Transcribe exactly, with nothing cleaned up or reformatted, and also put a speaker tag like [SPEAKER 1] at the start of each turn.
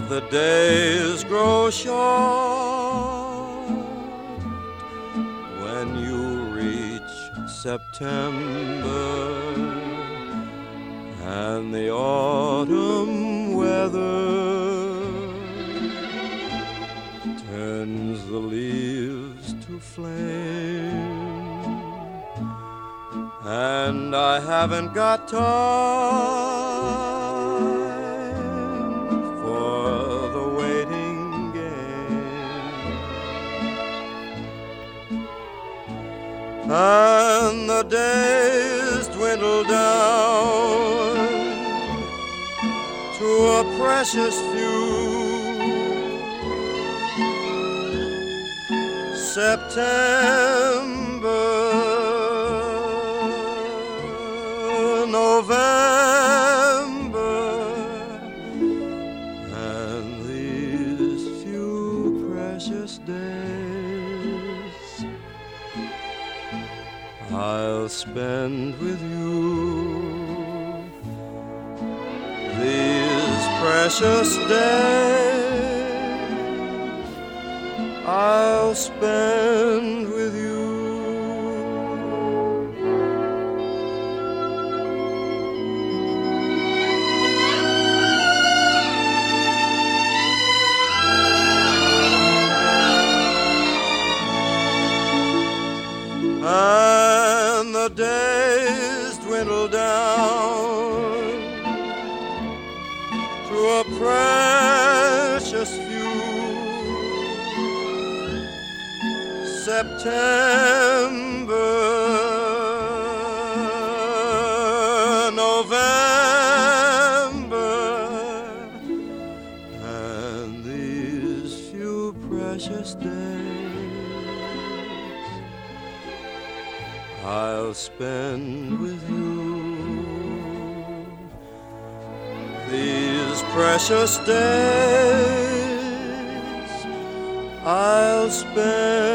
[SPEAKER 1] but the days grow short when you reach September and the autumn weather turns the leaves to flame. And I haven't got time for the waiting game. And the days dwindle down to a precious few. September, November, and these few precious days I'll spend with you. These precious days I'll spend with you. And the days dwindle down to a precious few. September, November, and these few precious days I'll spend with you. These precious days I'll spend